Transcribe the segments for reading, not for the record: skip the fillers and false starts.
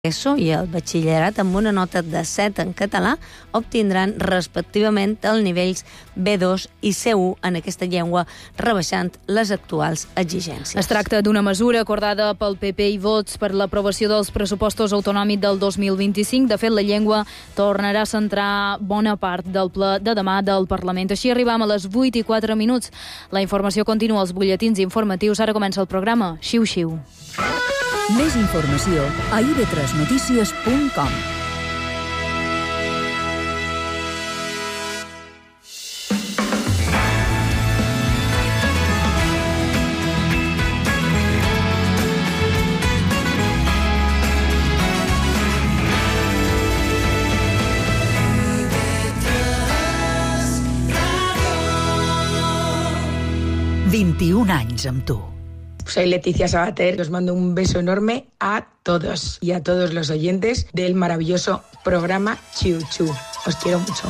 ESO i el batxillerat amb una nota de 7 en català obtindran respectivament els nivells B2 i C1 en aquesta llengua, rebaixant les actuals exigències. Es tracta d'una mesura acordada pel PP i Vots per l'aprovació dels pressupostos autonòmics del 2025. De fet, la llengua tornarà a centrar bona part del ple de demà del Parlament. Així arribam a les 8:04. La informació continua als butlletins informatius. Ara comença el programa Xiu-Xiu. Més informació a ib3notícies.com. anys amb tu. Soy Leticia Sabater y os mando un beso enorme a todos y a todos los oyentes del maravilloso programa Xiu Xiu. Os quiero mucho.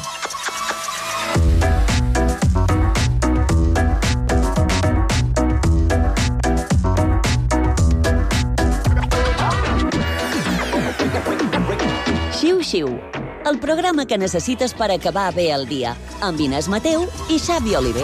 Xiu Xiu, el programa que necessites per acabar bé el dia, amb Inés Mateu i Xavi Oliver.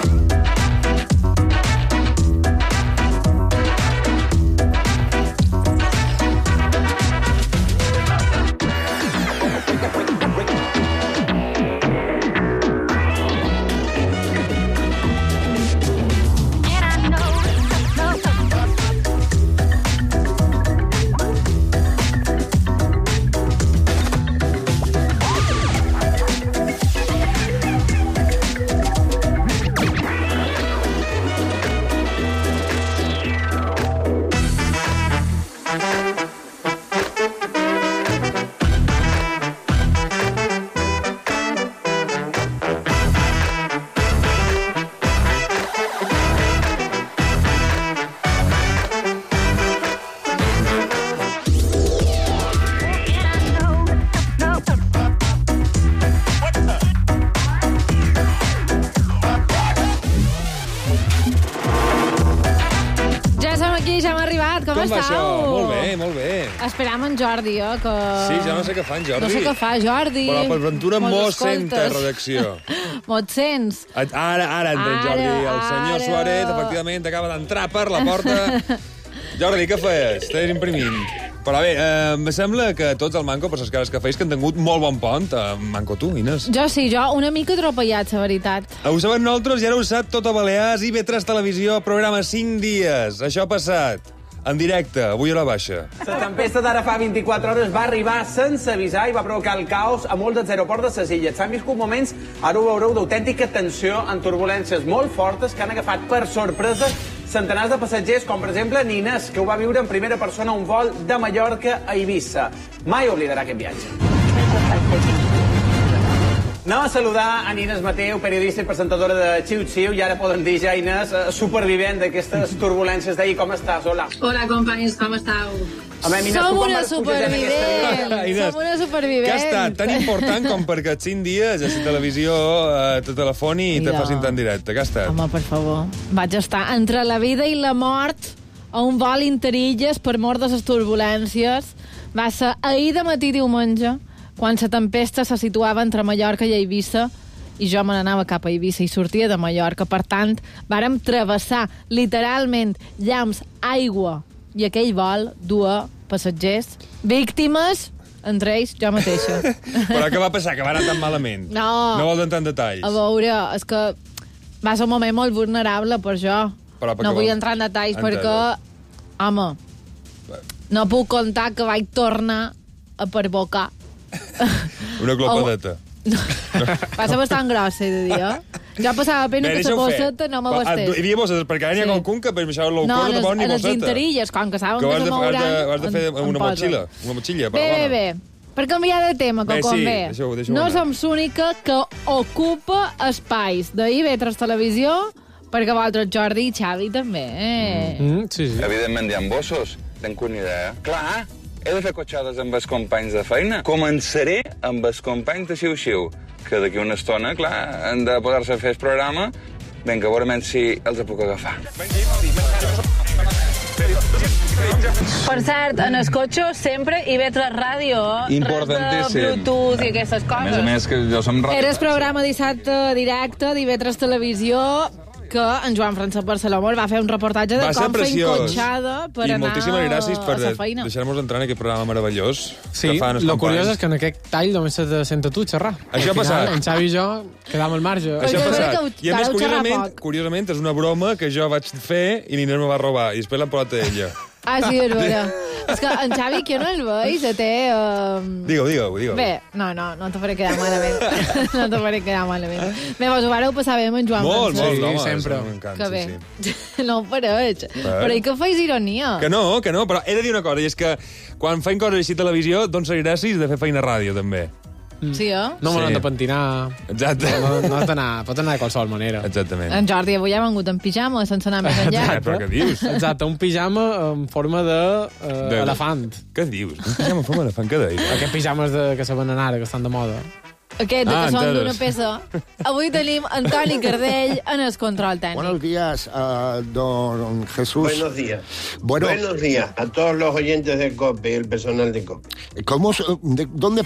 Com estàu? Això? Molt bé. Esperam en Jordi, que... Sí, ja no sé què fa en Jordi. No sé què fa, Jordi. Però per ventura mos sent a escoltes. redacció. Mo't sents? Ara entra en Jordi. El senyor Suárez, efectivament, acaba d'entrar per la porta. Jordi, què feies? Estàs imprimint. Però bé, em sembla que tots el Manco, per les cares que feis, que han tingut molt bon pont. Manco tu, Inés. Jo sí, una mica atropellat, la veritat. Ho sabem nosaltres i ara ho sap tot a Balears. IB3 Televisió, programa 5 dies. Això ha passat. En directe, avui a la baixa. La tempesta d'ara fa 24 hores va arribar sense avisar i va provocar el caos a molts dels aeroports de les illes. S'han viscut moments, ara ho veureu, d'autèntica tensió en turbulències molt fortes que han agafat per sorpresa centenars de passatgers, com per exemple Nines, que ho va viure en primera persona un vol de Mallorca a Eivissa. Mai oblidarà aquest viatge. Anem a saludar a Inés Mateu, periodista i presentadora de Xiu Xiu, i ara poden dir ja, Inés, supervivent d'aquestes turbulències d'ahir. Com estàs? Hola. Hola, companys, com estàu? Som una supervivent. Som una supervivent. Què ha estat tan important com perquè els 5 dies a la televisió te telefoni i te facin tan directe? Què ha estat? Home, per favor. Vaig estar entre la vida i la mort a un vol interilles per mort de les turbulències. Va ser ahir de matí diumenge, quan la tempesta se situava entre Mallorca i Eivissa, i jo me n'anava cap a Eivissa i sortia de Mallorca. Per tant, vàrem travessar literalment llamps, aigua, i aquell vol duia passatgers, víctimes, entre ells jo mateixa. Però què va passar? Que va anar tan malament? No. No vols entrar en detalls? A veure, és que va ser un moment molt vulnerable per jo. No vull entrar en detalls perquè, home, no puc contar que vaig tornar a perbocar. Una clopadeta. Va ser bastant grossa, he de dir, Jo passava pena que la bosseta no m'abastés. Hi havia bossetes, perquè ara n'hi ha qualcun que per això l'aucor no vol ni bosseta. No, en les interilles, com que saben que se mouran... Que has de fer una motxilla. Bé. Per canviar de tema, que convé. No som l'única que ocupa espais d'IB3 Televisió, perquè vosaltres, Jordi i Xavi, també. Sí. Evidentment hi ha bossos. Tenc una idea. Clar, he de fer cotxades amb els companys de feina. Començaré amb els companys de Xiu Xiu, que d'aquí una estona, clar, han de poder-se fer el programa. Vinga, veurem si els puc agafar. Per cert, en el cotxe sempre hi veig la ràdio. Importantíssim. Res de Bluetooth i aquestes coses. A més que jo som ràdio. Eres programa dissabte directe, d'Ivetres Televisió, que en Joan Francesc Barceló va fer un reportatge de com fer encotxada per anar a la feina. I moltíssimes gràcies per deixar-nos entrar en aquest programa meravellós. Sí, el curiós és que en aquest tall només se te senta tu xerrar. Això ha passat. En Xavi i jo quedàvem al marge. Això ha passat. I a més, curiosament, és una broma que jo vaig fer i l'Inés me va robar. I després l'han posat a ella. Ah, sí, és vera. És que en Xavi, que no el veig, té... Digue-ho. Bé, no te faré quedar malament. No te faré quedar malament. Bé, vos ho vareu passar bé amb en Joan Francesc. Molt, home, sempre. Que bé. No ho pareix. Però i que feis ironia? Que no, però he de dir una cosa, i és que quan feim coses així a televisió, doncs ser gràcies de fer feina a ràdio, també. Sí, No me l'han de pentinar. Exacte. No pot anar de qualsevol manera. Exactament. En Jordi avui ha vengut en pijama, sense anar més enllà. Però què dius? Exacte, un pijama en forma d'elefant. Què dius? Un pijama en forma d'elefant, què deia? Aquests pijames que se venen ara, que estan de moda. Aquest, que són d'una peça. Avui tenim Antoni Cardell en el control tècnic. Buenos días, don Jesús. Buenos días. Buenos días a todos los oyentes de COPE y el personal de COPE. ¿Dónde...?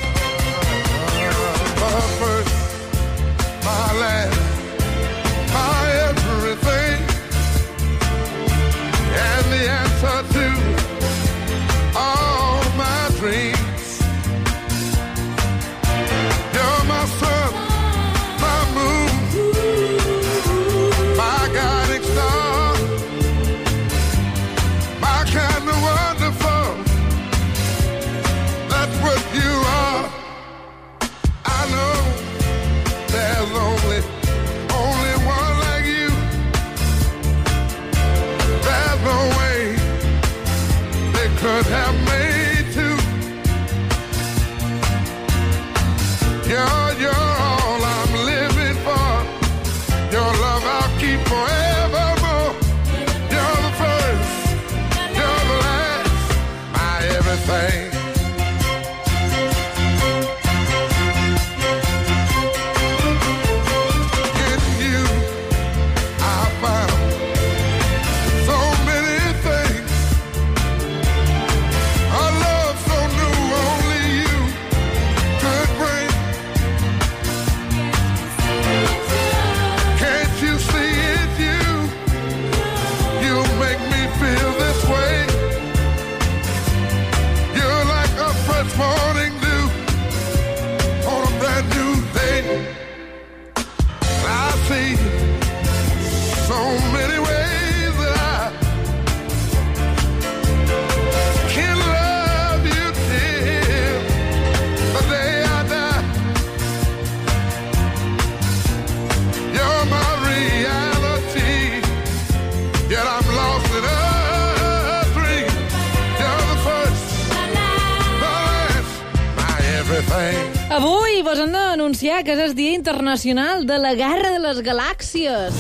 Could have made two. You're all I'm living for. Your love I'll keep forevermore. You're the first, you're the last, my everything. In you, I found so many things. Morning dew on a brand new day. I see so many ways that I can love you till the day I die. You're my reality, yet I'm lost in a dream. You're the first, avui vos hem d'anunciar que és el Dia Internacional de la Guerra de les Galàxies.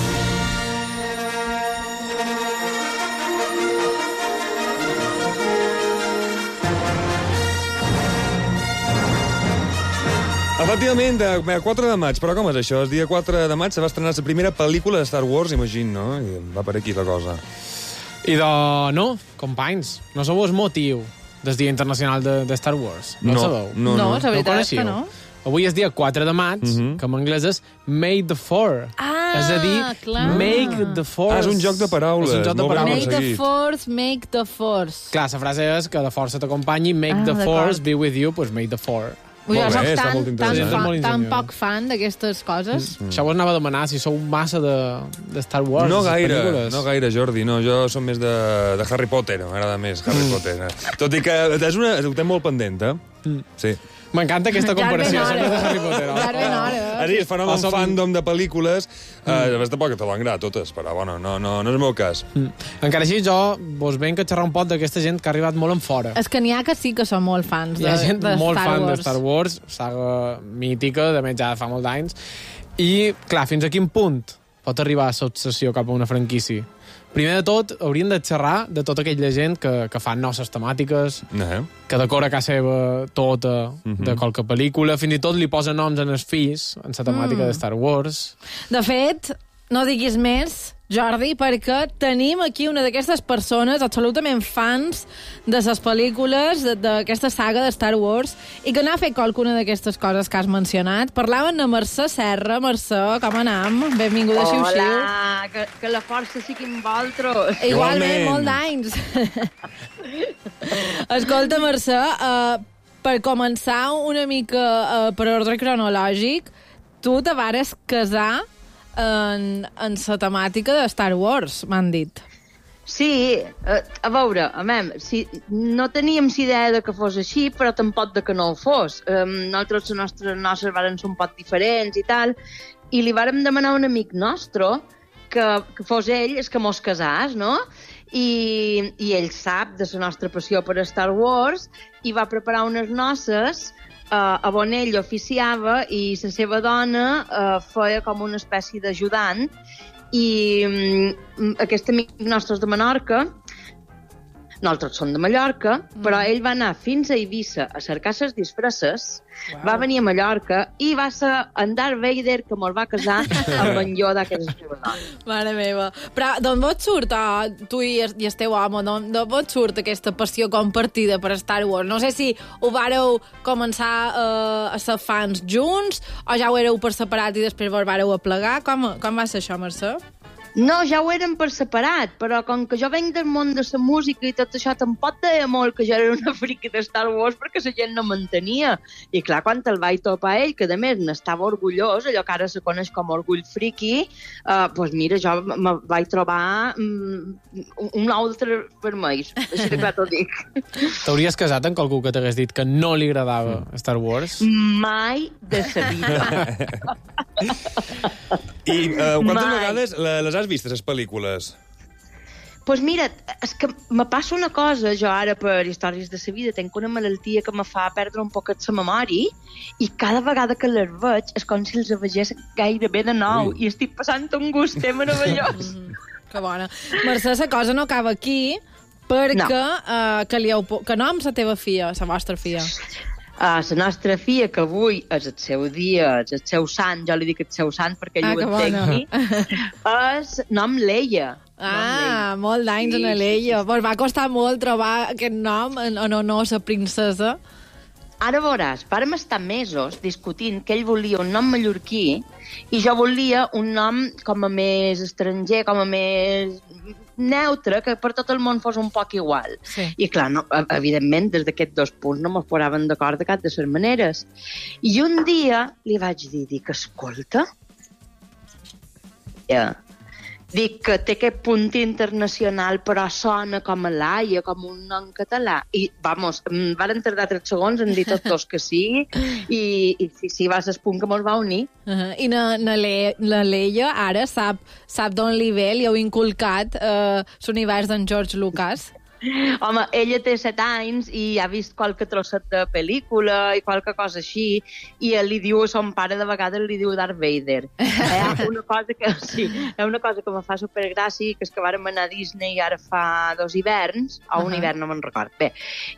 Efectivament, 4 de maig. Però com és això? El dia 4 de maig se va estrenar la primera pel·lícula de Star Wars, imagino, no? I va per aquí la cosa. I no, companys, no sabeu el motiu del Dia Internacional de Star Wars. No el sabeu? No, la veritat és que no. Avui és dia 4 de maig, que en anglès és May the 4. És a dir, clar. Make the Force. És un joc de paraules. És un joc de paraules. Make the Force, make the Force. Clar, la frase és que la força t'acompanyi, make the Force be with you, doncs make the 4. Jo soc tan poc fan d'aquestes coses. Això vos anava a demanar si sou massa de Star Wars. No gaire, Jordi. No, jo som més de Harry Potter. M'agrada més Harry Potter. Tot i que ho té molt pendent, Sí. M'encanta aquesta comparació. Som més de Harry Potter. Ja ben hora. És a dir, es fan un fandom de pel·lícules. A més, tampoc te l'han agradat totes, però bueno, no és el meu cas. Encara així, jo vos venc a xerrar un poc d'aquesta gent que ha arribat molt en fora. És que n'hi ha que sí que són molt fans de Star Wars. Hi ha gent molt fan de Star Wars, saga mítica, de més ja fa molts anys. I, clar, fins a quin punt pot arribar l'obsessió cap a una franquícia? Primer de tot, hauríem de xerrar de tota aquella gent que fan noves temàtiques, que decora casa seva tota de qualque pel·lícula, fins i tot li posa noms en els fills, en la temàtica de Star Wars. De fet, no diguis més, Jordi, perquè tenim aquí una d'aquestes persones absolutament fans de les pel·lícules d'aquesta saga de Star Wars i que n'ha fet qualcuna d'aquestes coses que has mencionat. Parlaven de Mercè Serra. Mercè, com anam? Benvinguda a Xiu-Xiu. Hola, que la força sigui amb vosaltres. Igualment, molt d'anys. Escolta, Mercè, per començar una mica per ordre cronològic, tu te vares casar en la temàtica de Star Wars, m'han dit. Sí, a veure, no teníem idea de que fos així, però tampoc de que no ho fos. Nosaltres, les nostres varen ser un poc diferents i tal, i li vàrem demanar a un amic nostre que fos ell el que mos casàs, no? I ell sap de la nostra passió per Star Wars i va preparar unes noces on ell oficiava i la seva dona feia com una espècie d'ajudant i aquest amic nostre és de Menorca, nosaltres som de Mallorca, però ell va anar fins a Eivissa a cercar les disfresses, va venir a Mallorca i va ser en Darth Vader que me'l va casar amb en Yoda, que és la seva dona. Mare meva. Però d'on vos surt, tu i el teu home, d'on vos surt aquesta passió compartida per Star Wars? No sé si ho vàreu començar a ser fans junts o ja ho éreu per separat i després vos vàreu aplegar. Com va ser això, Mercè? No, ja ho érem per separat, però com que jo venc del món de la música i tot això, tampoc deia molt que jo era una friqui de Star Wars perquè la gent no m'entenia. I clar, quan el vaig topar ell, que a més n'estava orgullós, allò que ara se coneix com orgull friqui, doncs mira, jo me vaig trobar un altre vermell, així de clar t'ho dic. T'hauries casat amb qualcú que t'hagués dit que no li agradava Star Wars? Mai de sa vida. I quantes vegades les has vistes, les pel·lícules? Pues mira, és que me passa una cosa, jo ara per històries de la vida tenc una malaltia que me fa perdre un poquet la memòria i cada vegada que les veig és com si els vegés gairebé de nou i estic passant un gust meravellós. Que bona. Mercè, la cosa no acaba aquí perquè que nom la teva filla, la vostra filla? La nostra filla, que avui és el seu dia, és el seu sant, jo li dic el seu sant perquè ell ho entengui, és nom Leia. Molt d'anys en Leia. Vos va costar molt trobar aquest nom en honor a la princesa? Ara veuràs, vàrem estar mesos discutint que ell volia un nom mallorquí i jo volia un nom com a més estranger, com a més neutre, que per tot el món fos un poc igual. Sí. I clar, no, evidentment, des d'aquests dos punts no ens posaven d'acord de cap de les maneres. I un dia li vaig dir, escolta, dic que té aquest punt internacional però sona com a Laia, com un nom català. I, vamos, varen tardar 3 segons en dir tots dos que sí i sí, va ser el punt que mos va unir. I la Leia ara sap d'on li ve, li heu inculcat l'univers d'en George Lucas? Home, ella té 7 anys i ha vist qualque trosset de pel·lícula i qualque cosa així i li diu a son pare, de vegades li diu Darth Vader. Una cosa que me fa supergràcia, que és que vàrem anar a Disney ara fa 2 hiverns, o un hivern, no me'n record. Bé,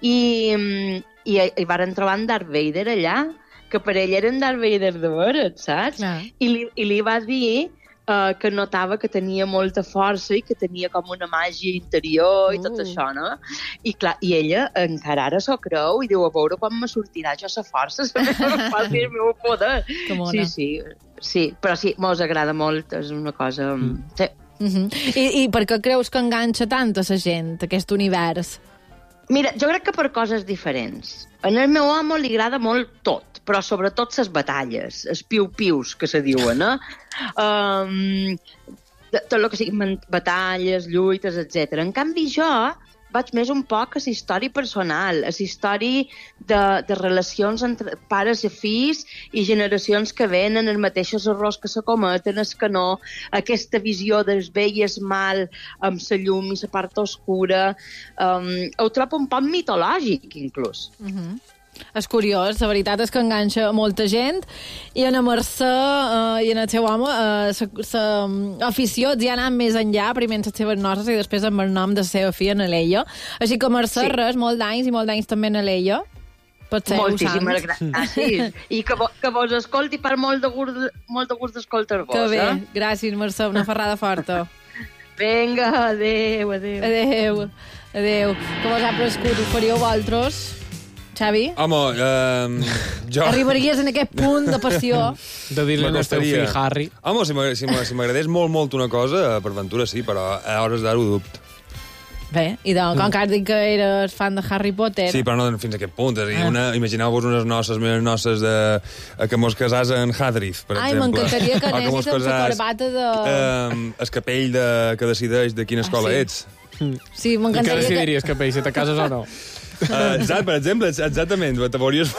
i varen trobar en Darth Vader allà, que per ell era en Darth Vader de veres, saps? I li va dir que notava que tenia molta força i que tenia com una màgia interior i tot això, no? I clar, i ella encara ara s'ho creu i diu, a veure quan me sortirà jo la força, el meu poder. Sí, però sí, mos agrada molt, és una cosa... Sí. I per què creus que enganxa tant a la gent, aquest univers? Mira, jo crec que per coses diferents. En el meu home li agrada molt tot, però sobretot les batalles, els piu-pius, que se diuen, tot el que siguin batalles, lluites, etc. En canvi, jo vaig més un poc a la història personal, a la història de relacions entre pares i fills i generacions que venen, els mateixos errors que se cometen, és que no, aquesta visió del bé i el mal amb la llum i la part oscura, ho trobo un poc mitològic, inclús. És curiós, la veritat és que enganxa molta gent i en Mercè i en el seu home l'afició ja ha anat més enllà, primer en les seves noces i després amb el nom de la seva filla, Leia. Així que Mercè, res, molts d'anys també en Leia. Moltíssimes gràcies. I que vos escolti per molt de gust d'escoltar-vos. Que bé, gràcies Mercè, una ferrada forta. Vinga, adéu. Adéu. Com us ha prescut? Ho faríeu vosaltres? Xavi? Home, jo... Arribaries en aquest punt de passió? De dir-li al teu fill Harry. Home, si m'agradés molt una cosa, per ventura sí, però a hores d'ara ho dubto. Bé, i com que has dit que eres fan de Harry Potter... Sí, però no fins a aquest punt. Imagineu-vos unes noces que mos casàs en Hadrith, per exemple. Ai, m'encantaria que anessis amb la corbata de... El capell que decideix de quina escola ets. Sí, m'encantaria que... I què decidiries, capell, si te cases o no? Per exemple, exactament, te veuries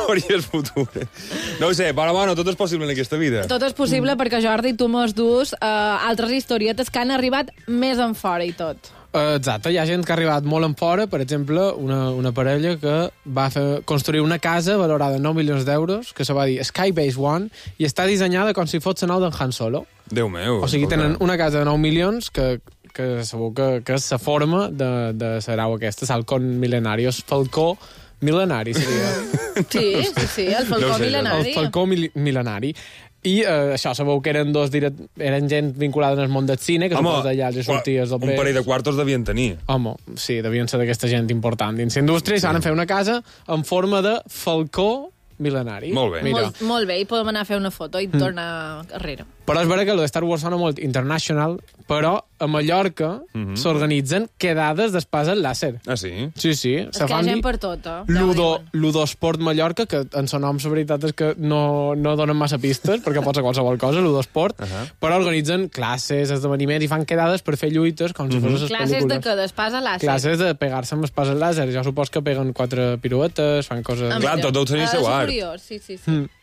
futur. No ho sé, però bueno, tot és possible en aquesta vida. Tot és possible perquè, Jordi, tu mos dus altres historietes que han arribat més en fora i tot. Exacte, hi ha gent que ha arribat molt en fora, per exemple, una parella que va construir una casa valorada en 9 milions d'euros, que se va dir Skybase One, i està dissenyada com si fos la nau d'en Han Solo. Déu meu. O sigui, tenen una casa de 9 milions que segur que és la forma de la nau aquesta, Falcon Milenarios, Falcó Milenari seria. Sí, el Falcó Milenari. El Falcó Milenari. I això, sabeu que eren gent vinculada en el món del cine, que suposa allà els sorties del un parell de quartos devien tenir. Home, sí, devien ser d'aquesta gent important dins la indústria, i s'han de fer una casa en forma de falcó milenari. Molt bé. Molt bé, i podem anar a fer una foto i tornar darrere. Però és veritat que el de Star Wars sona molt international, però a Mallorca s'organitzen quedades d'espasa làser. Ah, sí? És Sí. que hi ha gent per tot, Ludosport Mallorca, que en son nom la veritat és que no donen massa pistes, perquè pot ser qualsevol cosa, Ludosport, però organitzen classes, esdeveniments i fan quedades per fer lluites com si fos les pel·lícules. Classes de què? D'espasa làser? Classes de pegar-se amb espasa làser. Jo supos que peguen 4 piruetes, fan coses... Clar, tot deu tenir seu art. Sí.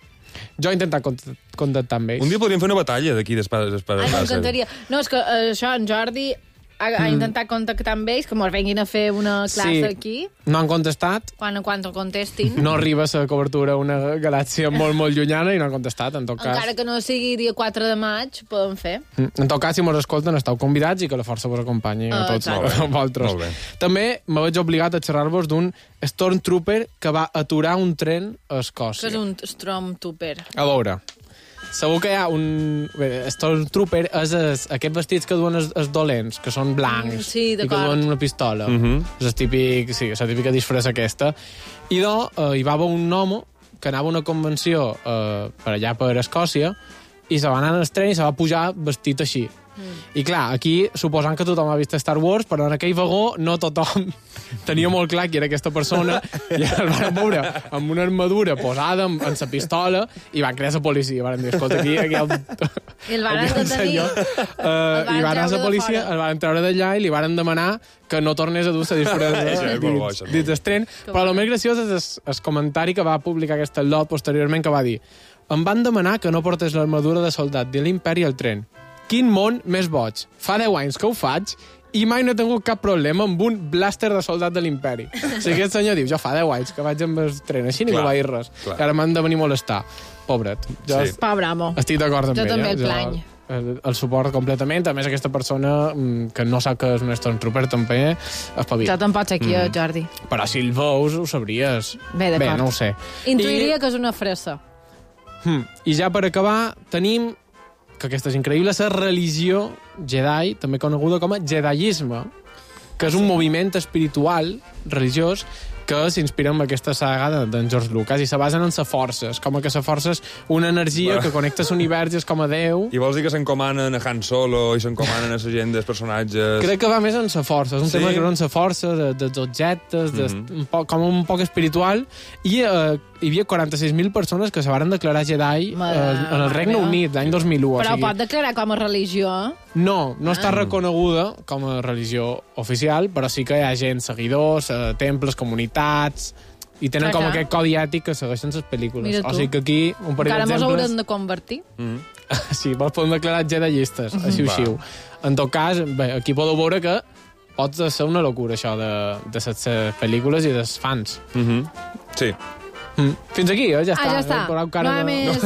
Jo he intentat contactar amb ells. Un dia podríem fer una batalla d'aquí d'espades làser. M'encantaria. No, és que això, en Jordi ha intentat contactar amb ells, que mos venguin a fer una classe aquí. No han contestat. Quan contestin. No arriba la cobertura a una galàxia molt llunyana i no han contestat, en tot cas. Encara que no sigui dia 4 de maig, podem fer. En tot cas, si mos escolten, esteu convidats i que la força vos acompanyi a tots vosaltres. També me veig obligat a xerrar-vos d'un Stormtrooper que va aturar un tren a Escòcia. Què és un Stormtrooper? A veure, segur que hi ha un... Stormtrooper és aquests vestits que duen els dolents, que són blancs, i que duen una pistola. És la típica disfressa aquesta. I hi va haver un home que anava a una convenció per allà per Escòcia i se va anar en el tren i se va pujar vestit així. I clar, aquí suposant que tothom ha vist Star Wars, però en aquell vagó no tothom tenia molt clar qui era aquesta persona i el van veure amb una armadura posada amb la pistola i van crear la policia. Van dir, escolta, aquí hi ha I el van detenir. I van anar a la policia, el van treure d'allà i li van demanar que no tornés a dur la disfressa dins el tren. Però el més graciós és el comentari que va publicar aquest lot posteriorment, que va dir: em van demanar que no portés l'armadura de soldat de l'imperi al tren. Quin món més boig. Fa 10 anys que ho faig i mai no he tingut cap problema amb un blàster de soldat de l'imperi. O sigui, aquest senyor diu, jo fa 10 anys que vaig amb el tren així, ningú va dir res. Que ara m'han de venir a molestar. Pobret. Pobre amo. Estic d'acord amb ell. Jo també el plany. El suport completament. A més, aquesta persona que no sap que és un Stormtrooper també espavila. Jo tampoc sé qui és, Jordi. Però si el veus, ho sabries. Bé, no ho sé. Intuiria que és una fressa. I ja per acabar, tenim que aquesta és increïble, la religió Jedi, també coneguda com a Jediisme, que és un moviment espiritual, religiós, que s'inspira en aquesta saga d'en George Lucas i se basen en la força. És com que la força és una energia que connecta l'univers i és com a Déu. I vols dir que s'encomanen a Han Solo i s'encomanen a la gent dels personatges? Crec que va més en la força. És un tema que va en la força, dels objectes, com un poc espiritual. I hi havia 46.000 persones que se van declarar Jedi en el Regne Unit l'any 2001. Però pot declarar com a religió? No està reconeguda com a religió oficial, però sí que hi ha gent, seguidors, temples, comunitats, i tenen com aquest codi ètic que segueixen les pel·lícules. O sigui que aquí, un parell d'exemples... Encara mos haurem de convertir? Sí, vos podem declarar Jedi-llistes, així o xiu. En tot cas, bé, aquí podeu veure que pot ser una locura, això de les pel·lícules i dels fans. Sí. Fins aquí, ja està. Ja està. No hi ha més...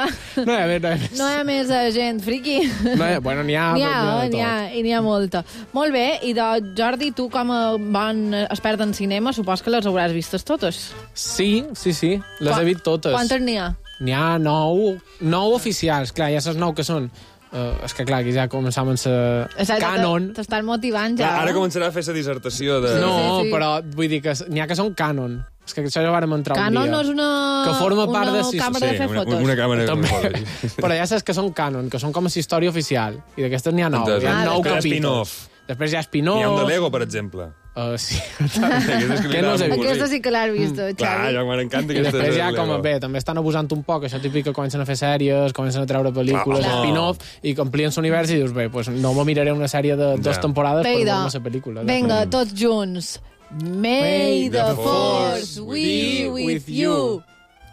No hi ha més gent friqui. Bueno, n'hi ha. I n'hi ha molta. Molt bé, i Jordi, tu com a bon expert en cinema, supos que les hauràs vistes totes. Sí. Les he vist totes. Quantes n'hi ha? N'hi ha 9 oficials. Clar, ja saps 9 que són és que clar, aquí ja començam amb la canon. T'estan motivant ja. Ara començarà a fer la dissertació de... No, però vull dir que n'hi ha que són canon. És que això ja vàrem entrar un dia. Canon no és que forma part de... càmera de fer fotos. Una càmera de fer fotos. Però ja saps que són canon, que són com a història oficial. I d'aquestes n'hi ha 9. Hi ha 9 capítols. Després hi ha spin-off. N'hi ha un de Lego, per exemple. Sí. Aquesta sí que l'has vist, Xavi. Clar, ja m'encanta aquesta. I després ja, com bé, també estan abusant un poc, això típic que comencen a fer sèries, comencen a treure pel·lícules, spin-off, i que amplien l'univers i dius, bé, pues no me miraré una sèrie de 2 temporades per veure la pel·lícula. Vinga, tots junts. May the force be with you.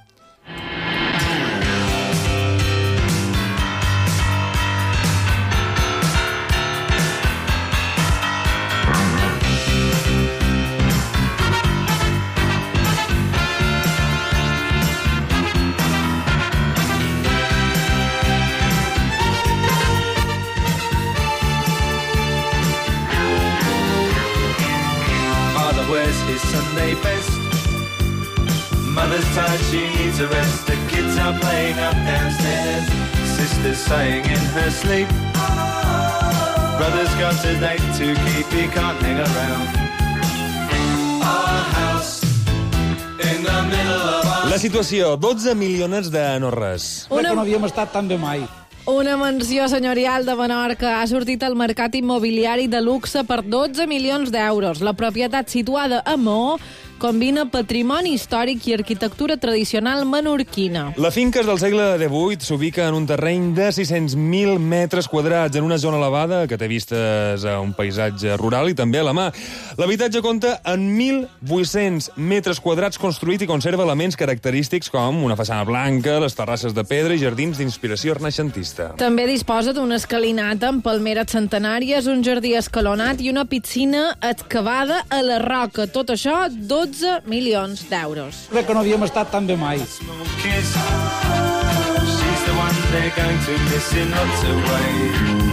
Wears his Sunday best. Mother's tired, she needs a rest. The kids are playing up downstairs. Sister's sighing in her sleep. Brother's got a date to keep, he can't hang around. Our house in the middle of our... La situació, 12 milionets de no res. Que no havíem estat tan bé mai. Una mansió senyorial de Menorca ha sortit al mercat immobiliari de luxe per 12 milions d'euros. La propietat situada a Maó combina patrimoni històric i arquitectura tradicional menorquina. La finca és del segle XVIII, s'ubica en un terreny de 600.000 metres quadrats, en una zona elevada que té vistes a un paisatge rural i també a la mà. L'habitatge compta en 1.800 metres quadrats construït i conserva elements característics com una façana blanca, les terrasses de pedra i jardins d'inspiració renaixentista. També disposa d'una escalinata amb palmeres centenàries, un jardí escalonat i una piscina excavada a la roca. Tot això, 12 milions d'euros. Crec que no havíem estat tan bé mai. She's the one they're going to miss in lots of ways.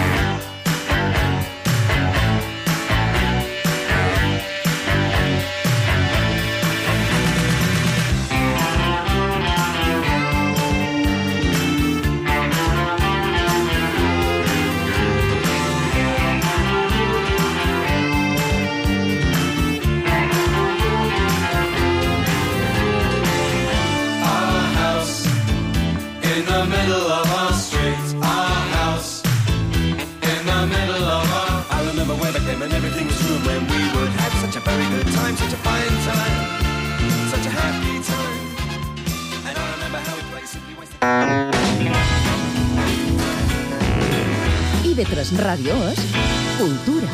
IB3 Ràdio és cultura.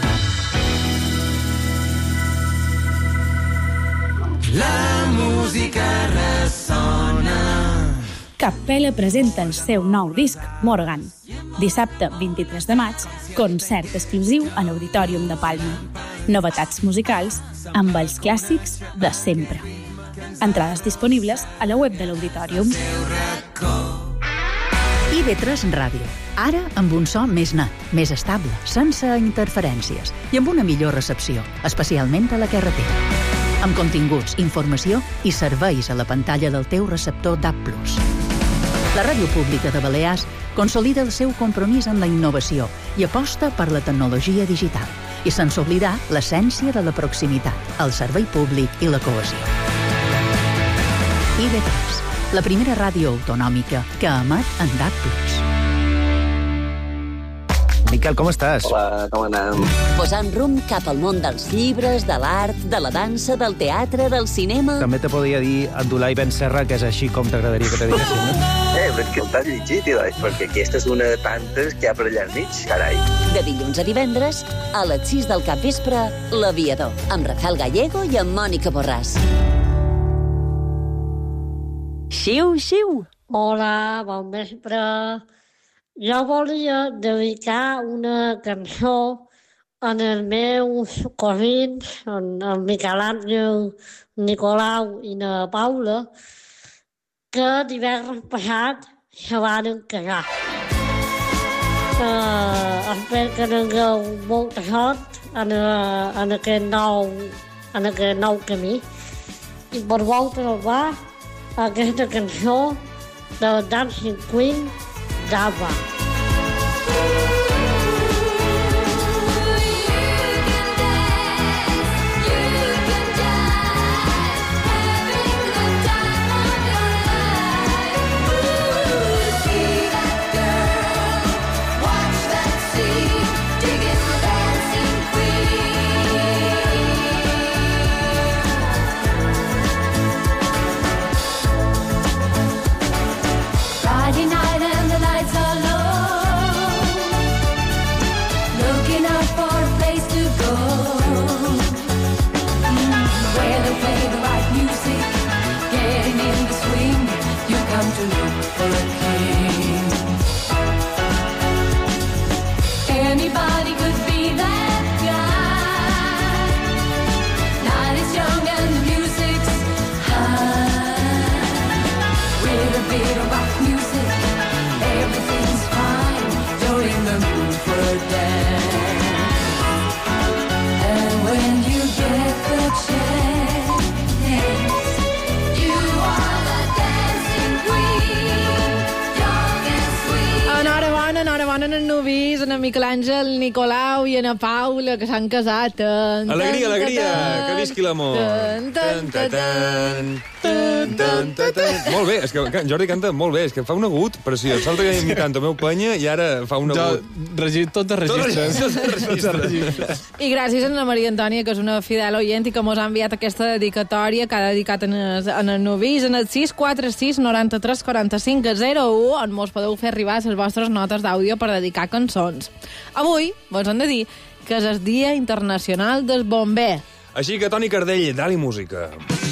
La música ressona. Capella presenta el seu nou disc, Morgan. Dissabte 23 de maig, concert exclusiu a l'Auditorium de Palma. Novetats musicals amb els clàssics de sempre. Entrades disponibles a la web de l'Auditorium. IB3 Ràdio. Ara amb un so més net, més estable, sense interferències i amb una millor recepció, especialment a la carretera. Amb continguts, informació i serveis a la pantalla del teu receptor DAB+. La Ràdio Pública de Balears consolida el seu compromís amb la innovació i aposta per la tecnologia digital, i sense oblidar l'essència de la proximitat, el servei públic i la cohesió. IB3, la primera ràdio autonòmica que emet en DAB+. Miquel, com estàs? Hola, com anem? Posant rumb cap al món dels llibres, de l'art, de la dansa, del teatre, del cinema... També te podria dir Abdulai Ben Serra, que és així com t'agradaria que te diguessin, no? Però és que t'has llegit, perquè aquesta és una de tantes que hi ha per allà al mig, carai. De dilluns a divendres, a les 6 del capvespre, L'Aviador, amb Rafael Gallego i amb Mònica Borràs. Xiu, xiu. Hola, bon vespre. Jo volia dedicar una cançó en els meus cosins, en Miquel Àngel, Nicolau i na Paula, que divendres passat se van casar. Espero que tingueu molta sort en aquest nou camí. I per vosaltres va aquesta cançó de Dancing Queen d'Ava. look for a king. Anybody could be that guy. Night is young and the music's high. With a bit of rock music, everything's fine. You're in the mood for a dance. And when you get the chance, you are the dancing queen, young and sweet. Enhorabona en Nubis, en Miquel Àngel, Nicolau i en Paula, que s'han casat. Alegria, alegria, que visqui l'amor. Molt bé, és que en Jordi canta molt bé, és que fa un agut preciós. Salta imitant Tomeu Penya i ara fa un agut. Tot de registres. I gràcies a la Maria Antònia, que és una fidel oient i que mos ha enviat aquesta dedicatòria que ha dedicat en el Nubis, en el 646 93 45 01, on mos podeu fer arribar les vostres notes d'àudio per dedicar cançons. Avui vos hem de dir que és el Dia Internacional del Bomber. Així que, Toni Cardell, dali música.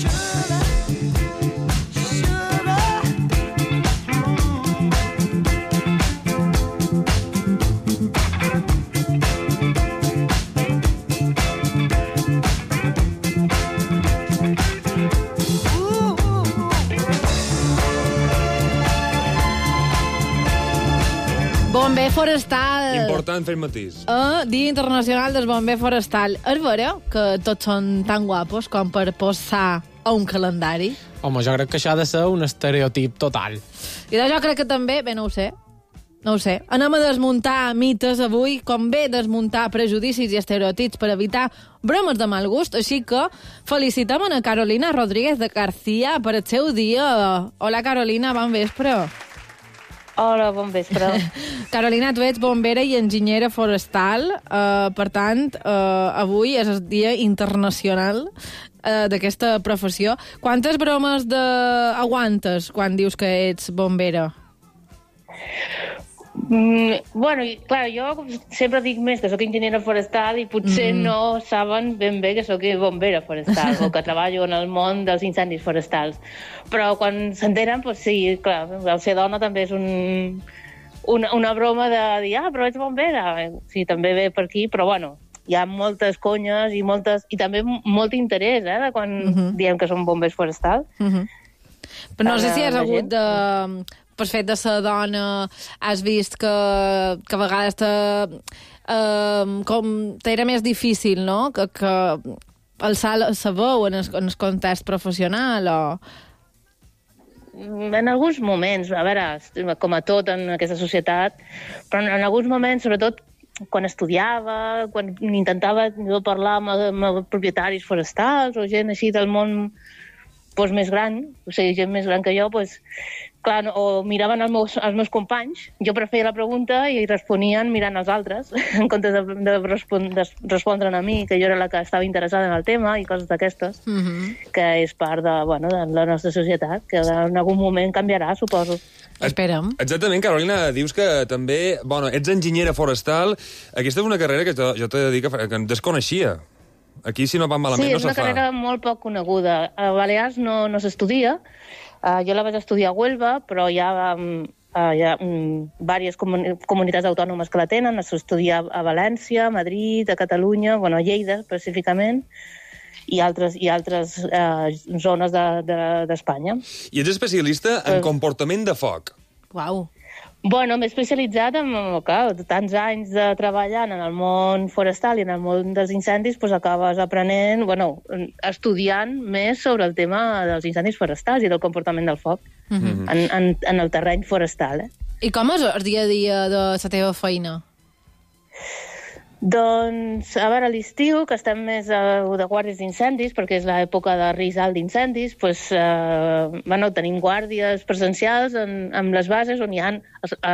Bomber forestal. Important fer matís. Dia Internacional del Bomber forestal. És vera que tots són tan guapos com per posar a un calendari? Home, jo crec que això ha de ser un estereotip total. I jo crec que també, no ho sé. Anem a desmuntar mites avui, com bé desmuntar prejudicis i estereotips per evitar bromes de mal gust, així que felicitem a Carolina Rodríguez de García per el seu dia. Hola, Carolina, bon vespre. Hola, bon vespre. Carolina, tu ets bombera i enginyera forestal, per tant, avui és el Dia Internacional d'aquesta professió. Quantes bromes aguantes quan dius que ets bombera? Bueno, clar, jo sempre dic més que sóc enginyera forestal i potser no saben ben bé que sóc bombera forestal o que treballo en el món dels incendis forestals. Però quan s'entenen, doncs sí, clar, el ser dona també és una broma de dir, però ets bombera. Sí, també ve per aquí, però bueno, hi ha moltes conyes i també molt interès, de quan diem que som bombers forestals. Però no sé si has hagut de... per fet de ser dona, has vist que a vegades t'era més difícil, no? Que alçar la veu en el context professional o... En alguns moments, a veure, com a tot en aquesta societat, però en alguns moments, sobretot quan estudiava, quan intentava parlar amb propietaris forestals o gent així del món més gran, o sigui, gent més gran que jo, clar, o miraven els meus companys, jo preferia la pregunta i responien mirant els altres, en comptes de respondre'n a mi, que jo era la que estava interessada en el tema i coses d'aquestes, que és part de la nostra societat, que en algun moment canviarà, suposo. Esperem. Exactament, Carolina, dius que també, ets enginyera forestal. Aquesta és una carrera que jo t'he de dir que desconeixia. Aquí, si no van malament, no se fa. Sí, és una carrera molt poc coneguda. A Balears no s'estudia. Jo la vaig estudiar a Huelva, però hi ha diverses comunitats autònomes que la tenen. S'estudia a València, a Madrid, a Catalunya, a Lleida, específicament, i altres zones d'Espanya. I ets especialista en comportament de foc. Uau. Bueno, m'he especialitzat en tants anys de treballant en el món forestal i en el món dels incendis, acabes aprenent, estudiant més sobre el tema dels incendis forestals i del comportament del foc en el terreny forestal. I com és el dia a dia de la teva feina? Doncs, a veure, a l'estiu, que estem més de guàrdies d'incendis, perquè és l'època de risc alt d'incendis, tenim guàrdies presencials en les bases on hi ha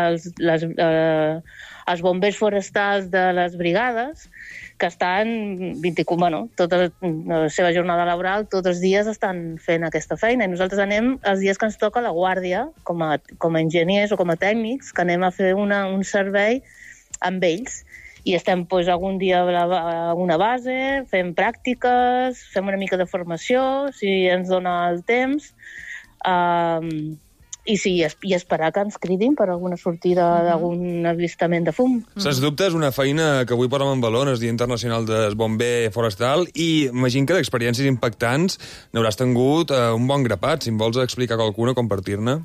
els bombers forestals de les brigades, que estan, tota la seva jornada laboral, tots els dies estan fent aquesta feina. I nosaltres anem els dies que ens toca la guàrdia, com a enginyers o com a tècnics, que anem a fer un servei amb ells. I estem algun dia a una base, fem pràctiques, fem una mica de formació, si ens dona el temps, I sí, i esperar que ens cridin per alguna sortida d'algun avistament de fum. Sens dubte és una feina que avui posem en valor, el Dia Internacional del Bomber Forestal, i imagino que d'experiències impactants n'hauràs tingut un bon grapat. Si em vols explicar qualcuna, compartir-ne.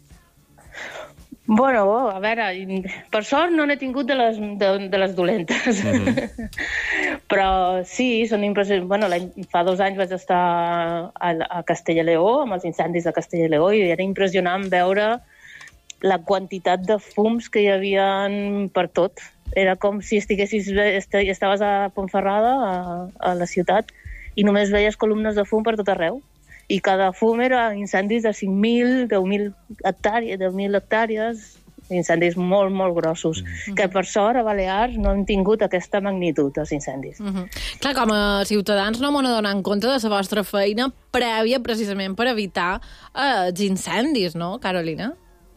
Bueno, a veure, per sort no n'he tingut de les dolentes. Però sí, són impressionants. Bueno, fa 2 anys vaig estar a Castella i Lleó, amb els incendis de Castella i Lleó, i era impressionant veure la quantitat de fums que hi havia per tot. Era com si estaves a Ponferrada, a la ciutat, i només veies columnes de fum per tot arreu. I cada fum era incendis de 5.000, 10.000 hectàrees, incendis molt, molt grossos, que per sort a Balears no han tingut aquesta magnitud, els incendis. Clar, com a ciutadans no m'ho adonar en compte de la vostra feina prèvia precisament per evitar els incendis, no, Carolina?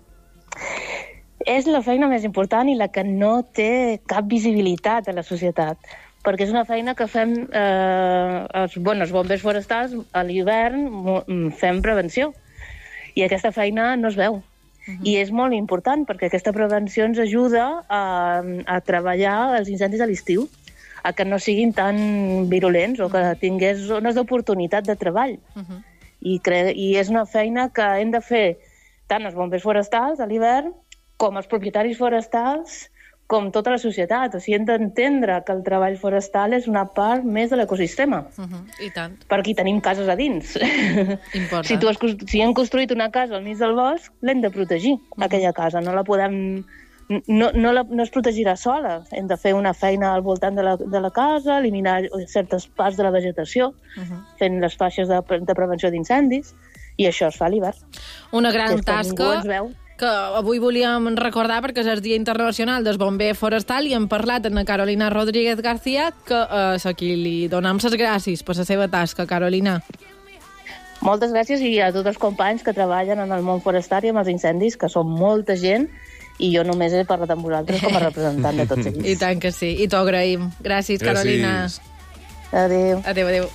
És la feina més important i la que no té cap visibilitat a la societat, perquè és una feina que fem els bombers forestals a l'hivern, fem prevenció, i aquesta feina no es veu. I és molt important, perquè aquesta prevenció ens ajuda a treballar els incendis a l'estiu, a que no siguin tan virulents o que tingués zones d'oportunitat de treball. I és una feina que hem de fer tant els bombers forestals a l'hivern com els propietaris forestals, com tota la societat. O sigui, hem d'entendre que el treball forestal és una part més de l'ecosistema. I tant. Perquè hi tenim cases a dins. Important. Si hem construït una casa al mig del bosc, l'hem de protegir, aquella casa. No la podem... No es protegirà sola. Hem de fer una feina al voltant de la casa, eliminar certes parts de la vegetació, fent les faixes de prevenció d'incendis, i això es fa a l'hivern. Una gran tasca. Ningú ens veu. Que avui volíem recordar perquè és el Dia Internacional del Bomber Forestal i hem parlat amb la Carolina Rodríguez García, que és a qui li donem les gràcies per la seva tasca. Carolina. Moltes gràcies i a tots els companys que treballen en el món forestal i amb els incendis, que són molta gent, i jo només he parlat amb vosaltres com a representant de tots ells. I tant que sí, i t'ho agraïm. Gràcies, Carolina. Adéu. Adéu, adéu.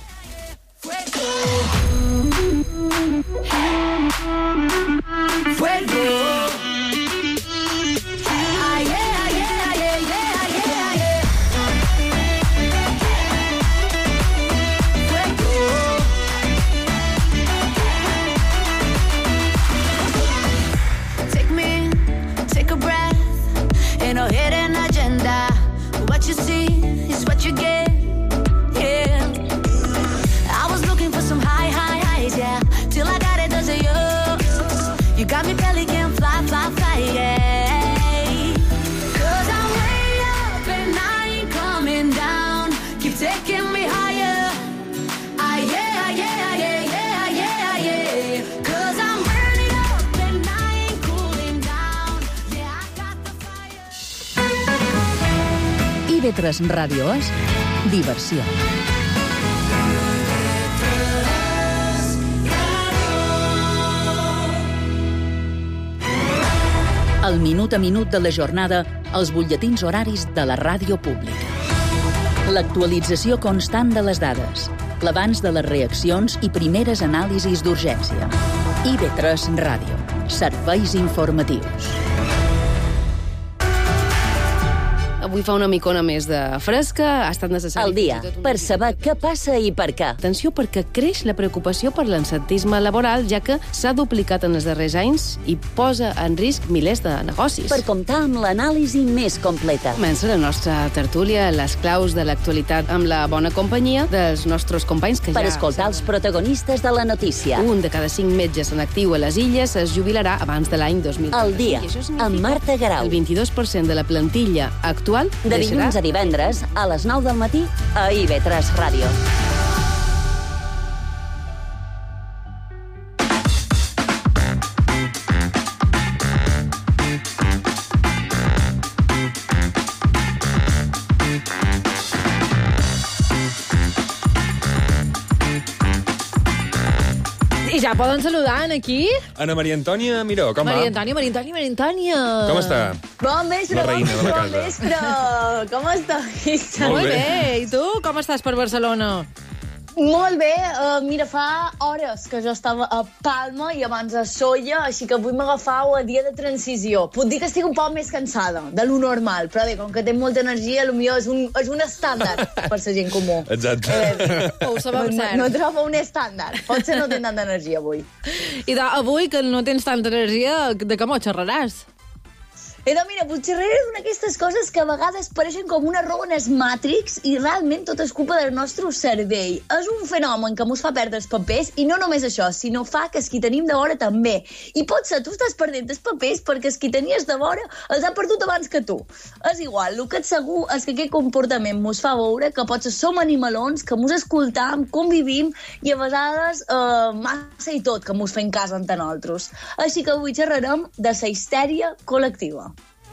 Fuego. Take me in, take a breath. Ain't no hidden agenda. What you see is what you get. Yeah. I was looking for some highs, yeah. Till I got it, does it you? You got me belly can fly, yeah. 'Cause I'm way up and I ain't coming down. Keep taking me higher. Yeah. 'Cause I'm burning up and I ain't cooling down. Yeah, I got the fire. IB3 Ràdio és diversió. El minut a minut de la jornada, els butlletins horaris de la ràdio pública. L'actualització constant de les dades, l'abans de les reaccions i primeres anàlisis d'urgència. IB3 Ràdio. Serveis informatius. Avui fa una micona més de fresca, ha estat necessari... Al dia, per saber què passa i per què. Atenció, perquè creix la preocupació per l'absentisme laboral, ja que s'ha duplicat en els darrers anys i posa en risc milers de negocis. Per comptar amb l'anàlisi més completa. Comença la nostra tertúlia, les claus de l'actualitat amb la bona companyia dels nostres companys que per escoltar els protagonistes de la notícia. Un de cada 5 metges en actiu a les illes es jubilarà abans de l'any 2030. Al dia, amb Marta Garau. El 22% de la plantilla actual de dilluns a divendres, a les 9 del matí, a IB3 Ràdio. I ja poden saludar aquí. Ana Maria Antònia Miró, com va? Maria Antònia. Com està? Bon vespre, La reina de la bon casa. vespre. Com estàs? Molt bé. I tu, com estàs per Barcelona? Molt bé, mira, fa hores que jo estava a Palma i abans a Sóller, així que avui m'agafau a dia de transició. Puc dir que estic un poc més cansada de lo normal, però bé, com que tinc molta energia, potser és un estàndard per la gent comú. Exacte. Ho sabem cert. No trobo un estàndard. Potser no tinc tanta energia avui. I avui, que no tens tanta energia, de què m'ho xerraràs? Mira, potser és una d'aquestes coses que a vegades pareixen com una roba en el Matrix i realment tot és culpa del nostre cervell. És un fenomen que mos fa perdre els papers i no només això, sinó fa que els qui tenim de vora també. I potser tu estàs perdent els papers perquè els qui tenies de vora els ha perdut abans que tu. És igual, el que és segur és que aquest comportament mos fa veure que potser som animalons, que mos escoltam, convivim i a vegades massa i tot que mos fem cas entre nosaltres. Així que avui xerrarem de la histèria col·lectiva.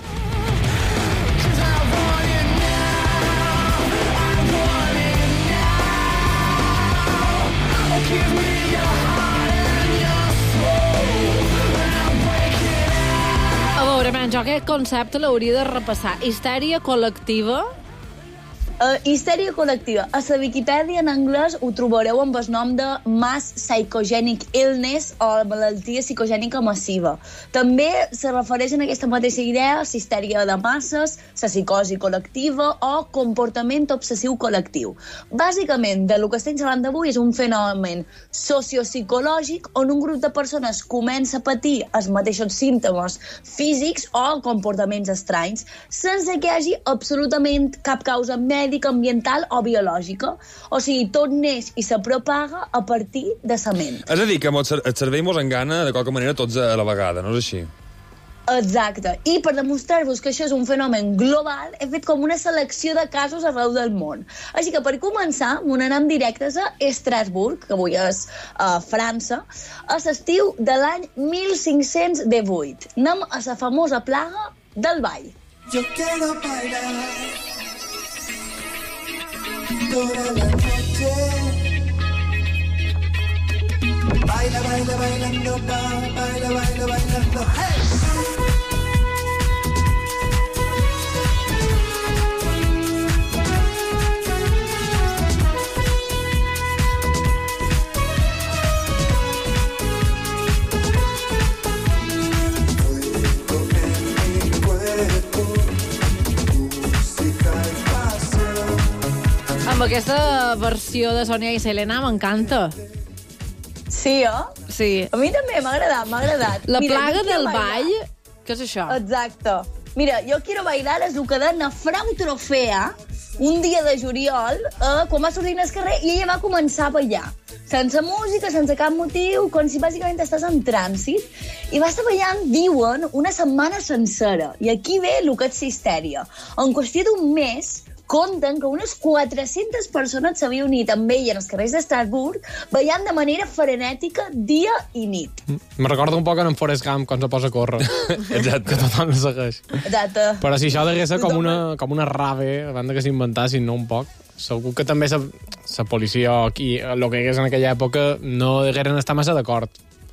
A veure, jo aquest concepte l'hauria de repassar. Histèria col·lectiva? Histèria col·lectiva. A la Viquipèdia en anglès ho trobareu amb el nom de Mass Psychogenic Illness o malaltia psicogènica massiva. També se refereix a aquesta mateixa idea la histèria de masses, la psicosi col·lectiva o comportament obsessiu col·lectiu. Bàsicament, del que estem parlant d'avui és un fenomen sociopsicològic on un grup de persones comença a patir els mateixos símptomes físics o comportaments estranys sense que hi hagi absolutament cap causa mèdica, ambiental o biològica. O sigui, tot neix i se propaga a partir de la ment. És a dir, que el cervell mos engana de qualque manera tots a la vegada, no és així? Exacte. I per demostrar-vos que això és un fenomen global, he fet com una selecció de casos arreu del món. Així que per començar, anem directes a Estrasburg, que avui és a França, a l'estiu de l'any 1518. Anem a la famosa plaga del ball. Yo quiero bailar toda la noche. Baila, baila, bailando, baila, baila, bailando, hey! Amb aquesta versió de Sonia i Selena m'encanta. Sí, Sí. A mi també m'ha agradat. La Mira, plaga jo quiero del bailar. ball, què és això? Exacte. Mira, jo quiero bailar és el que de na Frau Trofea, un dia de juliol, quan va sortir al carrer, i ella va començar a ballar. Sense música, sense cap motiu, com si bàsicament estàs en trànsit. I va estar ballant, diuen, una setmana sencera. I aquí ve el que és histèria. En qüestió d'un mes, compten que unes 400 persones s'havien unit amb ell en els carrers d'Estrasburg ballant de manera frenètica dia i nit. Me recorda un poc en Forrest Gump, quan se posa a córrer. Exacte. Que tothom el segueix. Exacte. Però si això degués ser com una rave, abans que s'inventassin, no un poc, segur que també la policia o qui, el que hagués en aquella època no degueren estar massa d'acord.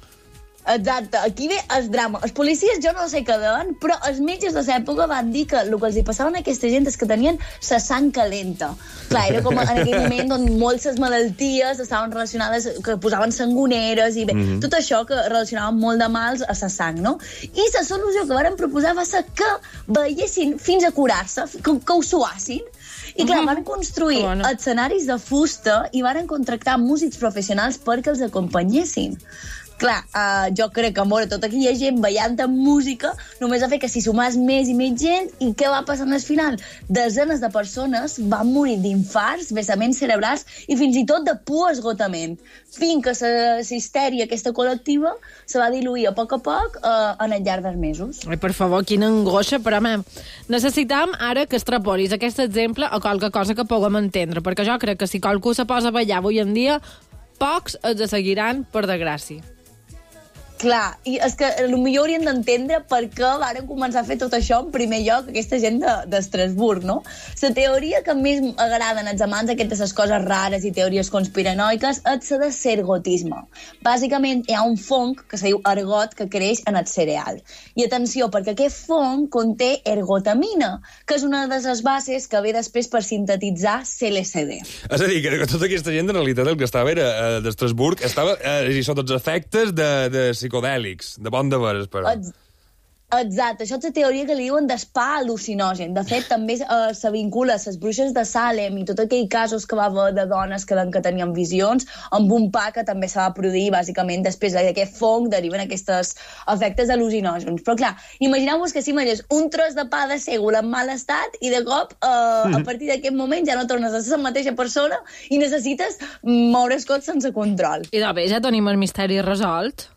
Exacte, aquí ve el drama. Els policies jo no sé què deien, però els metges de l'època van dir que el que els hi passava a aquesta gent és que tenien la sang calenta. Clar, era com en aquell moment on moltes malalties estaven relacionades, que posaven sangoneres i bé, tot això que relacionaven molt de mals a la sang, no? I la solució que varen proposar va ser que veiessin fins a curar-se, que ho suassin. I clar, van construir escenaris de fusta i van contractar músics professionals perquè els acompanyessin. Clar, jo crec que veure tota aquella gent ballant amb música només ha fet que s'hi sumés més i més gent. I què va passar al final? Desenes de persones van morir d'infarts, vessaments cerebrals i fins i tot de por esgotament. Fins que la histèria aquesta col·lectiva se va diluir a poc en el llarg dels mesos. Ai, per favor, quina angoixa, però necessitam ara que extrapolis aquest exemple a qualque cosa que puguem entendre, perquè jo crec que si qualcú se posa a ballar avui en dia, pocs els seguiran, per desgràcia. Clar, i és que potser haurien d'entendre per què varen començar a fer tot això en primer lloc aquesta gent d'Estrasburg, no? La teoria que més m'agraden els amants aquestes coses rares i teories conspiranoiques és la de l'ergotisme. Bàsicament hi ha un fong que se diu ergot que creix en el cereal. I atenció, perquè aquest fong conté ergotamina, que és una de les bases que ve després per sintetitzar l'LSD. És a dir, que tota aquesta gent, en realitat, el que estava era d'Estrasburg, estava sota els efectes de psicodèlics, de bon de veres, però. Exacte, això és la teoria que li diuen d'espa al·lucinogen. De fet, també se vincula a les bruixes de Salem i tots aquells casos que va haver de dones que tenien visions, amb un pa que també se va produir, bàsicament, després d'aquest fong deriven aquests efectes al·lucinògens. Però clar, imagineu-vos que si mengis un tros de pa de sègol en mal estat i de cop, a partir d'aquest moment, ja no tornes a ser la mateixa persona i necessites moure's tot sense control. I de bé, ja tenim el misteri resolt.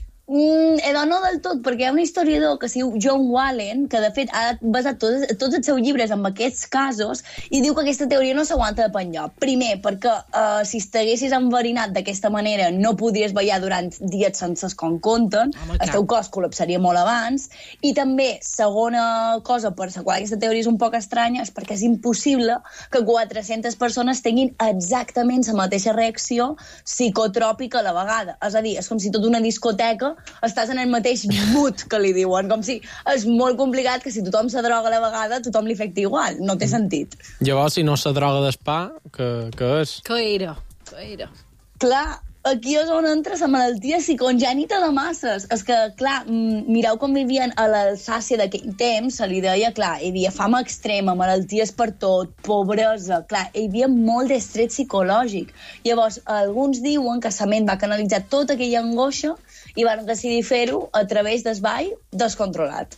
No del tot, perquè hi ha un historiador que es diu John Wallen, que de fet ha basat tots els seus llibres en aquests casos i diu que aquesta teoria no s'aguanta de penjoc. Primer, perquè si estiguessis enverinat d'aquesta manera no podries ballar durant dies sense com compten, el teu cos col·lapsaria molt abans, i també, segona cosa per la qual aquesta teoria és un poc estranya, és perquè és impossible que 400 persones tinguin exactament la mateixa reacció psicotròpica a la vegada. És a dir, és com si tota una discoteca estàs en el mateix mood que li diuen, com si és molt complicat que si tothom se droga a la vegada tothom li afecti igual, no té sentit. Llavors, si no se droga d'espa, què és? Què era? Clar, aquí és on entra la malaltia psicongènita de masses. És que, clar, mireu com vivien a l'Alsàcia d'aquell temps, se li deia, clar, hi havia fama extrema, malalties per tot, pobresa, clar, hi havia molt d'estret psicològic. Llavors, alguns diuen que la ment va canalitzar tota aquella angoixa i van decidir fer-ho a través del ball descontrolat.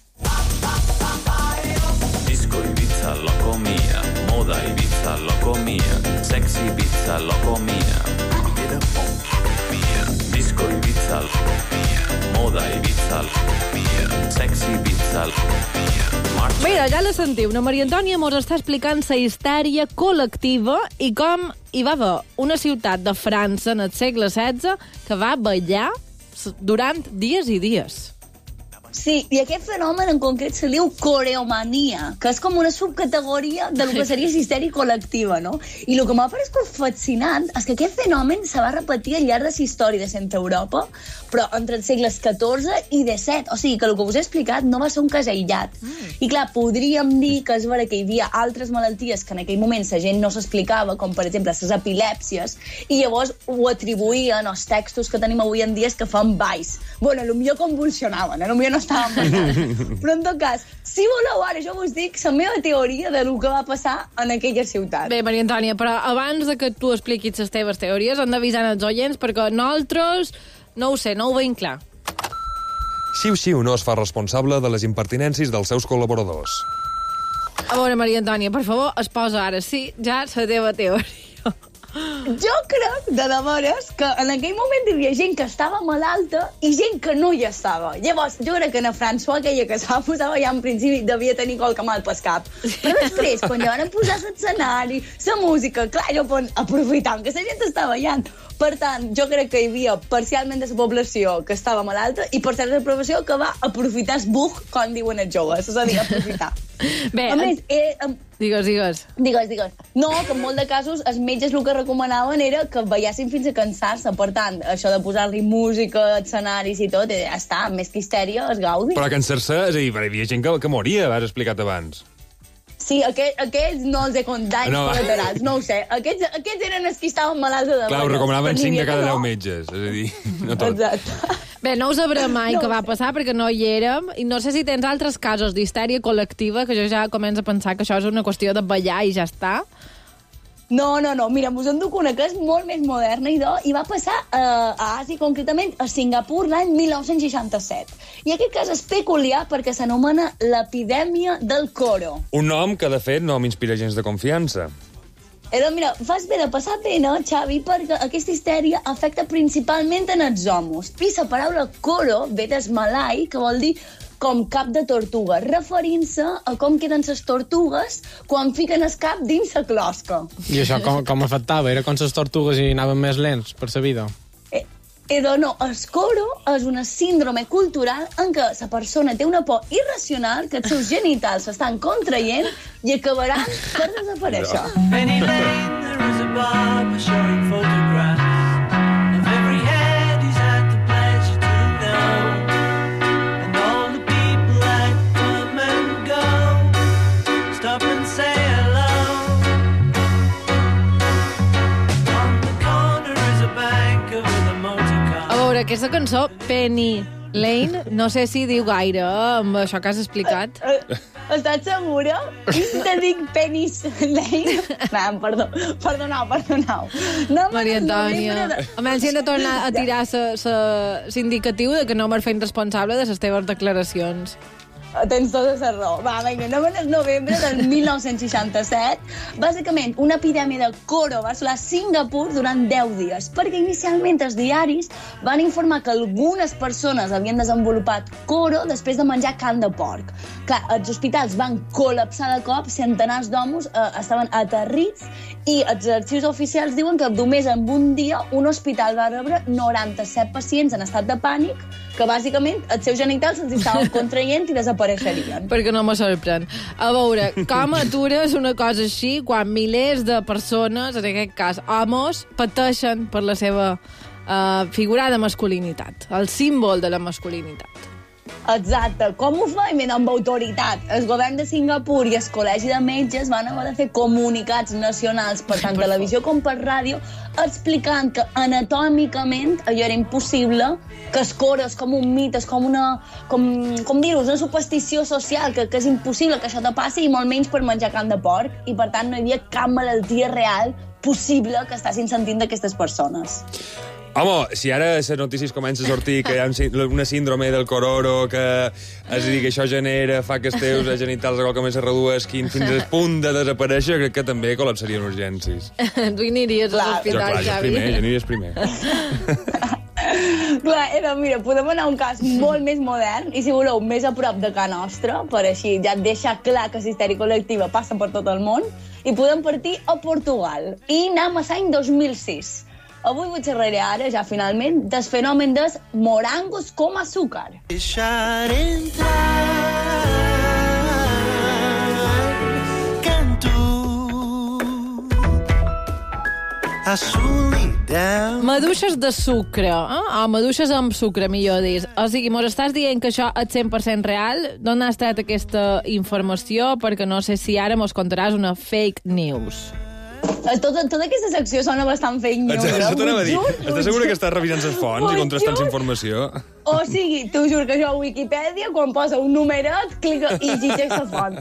Disco Ibiza, loco mia. Moda Ibiza, loco mia. Sexy Ibiza, loco mia. Get up on mia. Disco Ibiza, loco mia. Moda Ibiza, loco mia. Sexy Ibiza, loco mia. Mira, ja la sentiu. La Maria Antònia mos està explicant la histèria col·lectiva i com hi va haver una ciutat de França en el segle XVI que va ballar durant dies i dies. Sí, i aquest fenomen en concret se diu coreomania, que és com una subcategoria de lo que seria histèria col·lectiva, no? I el que m'ha paregut fascinant és que aquest fenomen se va repetir al llarg de la història de Centre Europa, però entre els segles XIV i XVII. O sigui, que el que us he explicat no va ser un cas aïllat. I clar, podríem dir que és vera que hi havia altres malalties que en aquell moment la gent no s'explicava, com per exemple les epilèpsies, i llavors ho atribuïen als textos que tenim avui en dia que fan balls. Bueno, potser convulsionaven, potser no estaven bastant. Però en tot cas, si voleu ara, jo us dic la meva teoria de lo que va passar en aquella ciutat. Bé, Maria Antònia, però abans de que tu expliquis les teves teories, hem d'avisar els oients, perquè nosaltres, no ho sé, no ho veiem clar. Xiu-xiu no es fa responsable de les impertinències dels seus col·laboradors. A veure, Maria Antònia, per favor, es posa ara sí, ja la teva teoria. Jo crec, de veres, que en aquell moment hi havia gent que estava malalta i gent que no hi estava. Llavors, jo crec que en François, aquella que s'ha posat ja en principi, devia tenir qualque mal pel cap. Però després, quan ja van posar l'escenari, la música, clar, jo aprofitant que la gent està ballant. Per tant, jo crec que hi havia parcialment de la població que estava malalta i parcialment de la població que va aprofitar el bug, com diuen els joves, és a dir, aprofitar. Bé, a més, Digues. No, que en molt de casos els metges el que recomanaven era que ballessin fins a cansar-se. Per tant, això de posar-li música, escenaris i tot, ja està, més que histèria, es gaudi. Però cansar-se, és a dir, hi havia gent que moria, has explicat abans. Sí, aquells no els he contat, col·laterals, no ho sé. Aquests eren els que estaven malalts de Clar, ho recomanaven 5 de cada 10 metges, és a dir, no tot. Exacte. Bé, no ho sabrem mai què va passar perquè no hi érem i no sé si tens altres casos d'histèria col·lectiva que jo ja començo a pensar que això és una qüestió de ballar i ja està. No. Mira, us en duc una que és molt més moderna i va passar a Àsia, concretament a Singapur, l'any 1967. I aquest cas és peculiar perquè s'anomena l'epidèmia del coro. Un nom que, de fet, no m'inspira gens de confiança. Mira, fas bé de passar pena, Xavi, perquè aquesta histèria afecta principalment en els homes. I la paraula coro ve del malai, que vol dir com cap de tortuga, referint-se a com queden les tortugues quan fiquen el cap dins la closca. I això com afectava? Era com les tortugues i anaven més lents per la vida? No, el coro és una síndrome cultural en què la persona té una por irracional que els seus genitals s'estan contraient i acabaran per desaparèixer. Penny Lane, there is a barber showing photographs of every head he's had the pleasure to know, and all the people that come and go stop and say hello. On the corner is a banker with a motor car. A veure, aquesta cançó, Penny Lane, no sé si diu gaire amb això que has explicat. Estàs segura? I si te dic Penis Lane? Perdoneu. No, Maria Antònia, almenys si hem de tornar a tirar l'indicatiu de que no m'has fet responsable de les teves declaracions. Tens tota la raó. Va, vinga, anem al novembre del 1967. Bàsicament, una epidèmia de coro va assolar Singapur durant 10 dies, perquè inicialment els diaris van informar que algunes persones havien desenvolupat coro després de menjar carn de porc. Clar, els hospitals van col·lapsar de cop, centenars d'homes estaven aterrits i els arxius oficials diuen que només en un dia un hospital va rebre 97 pacients en estat de pànic que bàsicament els seus genitals se'ls estaven contraient i desapareixerien. Perquè no me sorprèn. A veure, com atures una cosa així quan milers de persones, en aquest cas homes, pateixen per la seva figura de masculinitat, el símbol de la masculinitat. Exacte. Com ho fem? Amb autoritat. El govern de Singapur i el Col·legi de Metges van haver de fer comunicats nacionals per tant televisió com per ràdio explicant que anatòmicament allò era impossible, que el coro és com un mit, és com una superstició social, que és impossible que això te passi i molt menys per menjar carn de porc i per tant no hi havia cap malaltia real possible que estiguessin sentint d'aquestes persones. Home, si ara les notícies comencen a sortir que hi ha una síndrome del cororo, que és a dir, que això fa que els teus genitals a qualque més es reduesquin fins al punt de desaparèixer, crec que també col·lapsarien urgències. Tu hi aniries a l'hospital, Xavi? Jo aniries primer. Clar, mira, podem anar a un cas molt més modern i, si voleu, més a prop de casa nostra, per així ja deixar clar que l'histèria col·lectiva passa per tot el món, i podem partir a Portugal. I anem a l'any 2006. Avui vull xerrar ara, ja finalment, del fenomen dels morangos com azúcar. Deixar entrar canto a solidão. Maduixes de sucre, o maduixes amb sucre, millor dir. O sigui, mos estàs dient que això és 100% real? D'on has tret aquesta informació? Perquè no sé si ara mos contaràs una fake news. Tota aquesta secció sona bastant fake news. Això t'anava a dir. Estàs segura que estàs revisant les fonts i contrastant la informació? O sigui, t'ho juro que jo a Wikipedia, quan posa un numeret, clica i llegeix la font.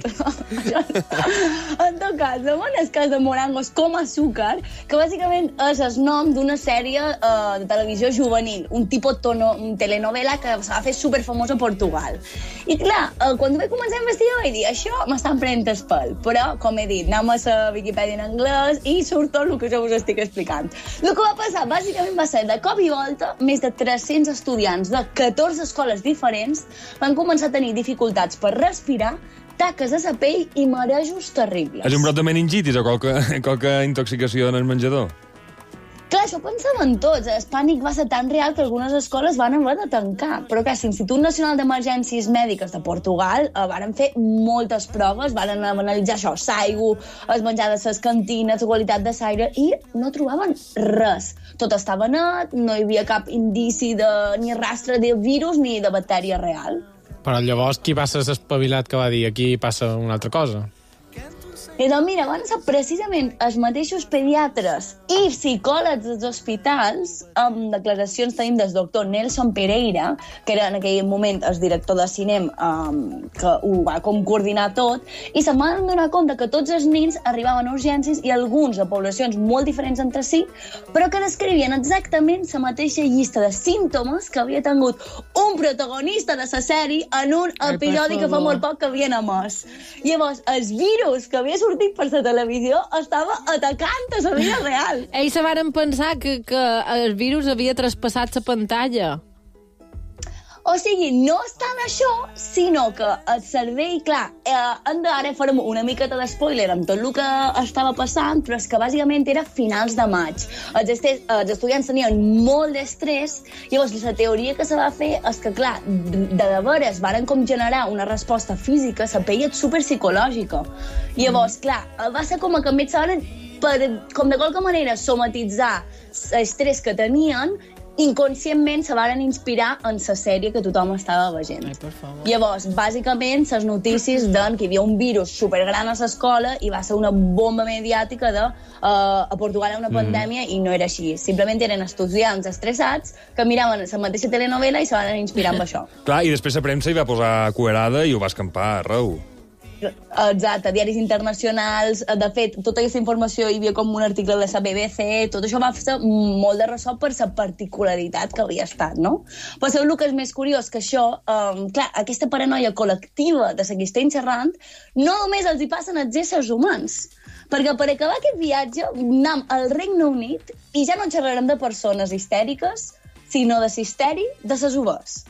En tot cas, en el cas de Morangos com azúcar, que bàsicament és el nom d'una sèrie de televisió juvenil, un tipus telenovela que se va fer superfamosa a Portugal. I clar, quan vaig començar a investigar vaig dir, això m'estan prenent el pèl, però, com he dit, anem a la Wikipedia en anglès i surt tot el que jo us estic explicant. El que va passar, bàsicament, va ser de cop i volta, més de 300 estudiants de 14 escoles diferents van començar a tenir dificultats per respirar, taques a la pell i marejos terribles. És un brot de meningitis o qualque intoxicació en el menjador? Clar, això pensaven tots. El pànic va ser tan real que algunes escoles van haver de tancar. Però clar, l'Institut Nacional d'Emergències Mèdiques de Portugal varen fer moltes proves, varen analitzar això, l'aigua, el menjar de les cantines, la qualitat de l'aire, i no trobaven res. Tot estava net, no hi havia cap indici ni rastre de virus ni de bactèria real. Però llavors qui va ser l'espavilat que va dir aquí passa una altra cosa? I doncs mira, van ser precisament els mateixos pediatres i psicòlegs dels hospitals, amb declaracions tenim del doctor Nelson Pereira, que era en aquell moment el director de cinema, que ho va com coordinar tot, i se'n van donar compte que tots els nens arribaven a urgències i alguns de poblacions molt diferents entre si, però que descrivien exactament la mateixa llista de símptomes que havia tingut un protagonista de la sèrie en un episodi que fa molt poc que havien emès. Llavors, els virus que havia sortit per la televisió estava atacant a la vida real. Ells se varen pensar que el virus havia traspassat la pantalla. O sigui, no és tant això, sinó que el servei, clar, ara farem una miqueta d'espoiler amb tot el que estava passant, però és que bàsicament era finals de maig. Els estudiants tenien molt d'estrès, llavors la teoria que se va fer és que, clar, de veres varen com generar una resposta física, la pell és superpsicològica. Llavors, clar, va ser com que ells saben per, com de qualque manera, somatitzar l'estrès que tenien, inconscientment se varen inspirar en la sèrie que tothom estava veient. Llavors, bàsicament, les notícies deien que hi havia un virus supergran a l'escola i va ser una bomba mediàtica de a Portugal hi ha una pandèmia i no era així. Simplement eren estudiants estressats que miraven la mateixa telenovela i se van inspirar amb això. Clar, i després la premsa hi va posar cuerada i ho va escampar arreu. Exacte, diaris internacionals. De fet, tota aquesta informació hi havia com un article de la BBC, tot això va fer molt de ressò per la particularitat que havia estat, no? Però sabeu el que és més curiós? Que això, clar, aquesta paranoia col·lectiva de la que estem xerrant, no només els hi passen als éssers humans, perquè per acabar aquest viatge anem al Regne Unit i ja no xerrarem de persones histèriques, sinó de l'histeri de les UVs.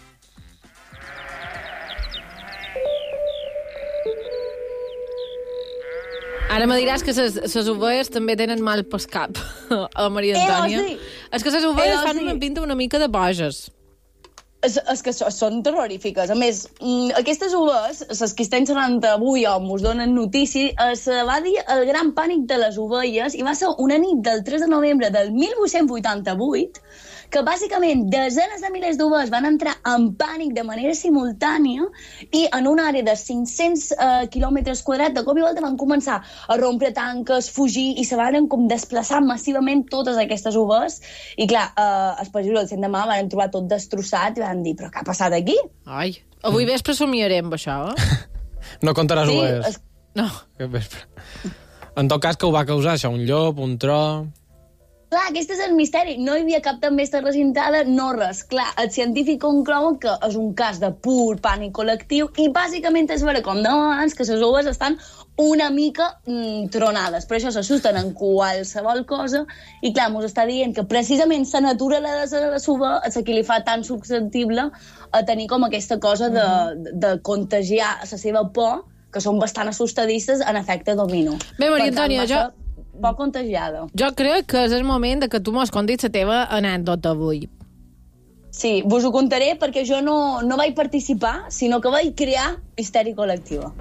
Ara me diràs que les ovelles també tenen mal pel cap, a Maria Antònia. Sí. És que les ovelles fan una pinta una mica de boges. És que són terrorífiques. A més, aquestes uves, les que estem xerrant avui o us donen notícia, se va dir el gran pànic de les ovelles i va ser una nit del 3 de novembre del 1888 que bàsicament desenes de milers d'ovelles van entrar en pànic de manera simultània i en una àrea de 500 quilòmetres quadrats de cop i volta van començar a rompre tanques, fugir i se van com desplaçar massivament totes aquestes ovelles i clar, els pagesos el 100 de mà van trobar tot destrossat i van dir, però què ha passat aquí? Ai, avui vespre somiarem això, No contaràs Sí, ovelles. No. Aquest vespre. En tot cas, que ho va causar això? Un llop, un tro... Clar, aquest és el misteri. No hi havia cap tempesta recintada, no res. Clar, els científics conclouen que és un cas de pur pànic col·lectiu i bàsicament és veure, com dèiem abans, que les ovelles estan una mica tronades. Per això s'assusten en qualsevol cosa i, clar, mos està dient que precisament la naturalesa de la ova és el que li fa tan susceptible a tenir com aquesta cosa de contagiar la seva por, que són bastant assustadistes en efecte domino. Bé, Maria Antònia, poc contagiada. Jo crec que és el moment de que tu mos contis la teva anècdota avui. Sí, vos ho contaré perquè jo no vaig participar, sinó que vaig crear histèria col·lectiva.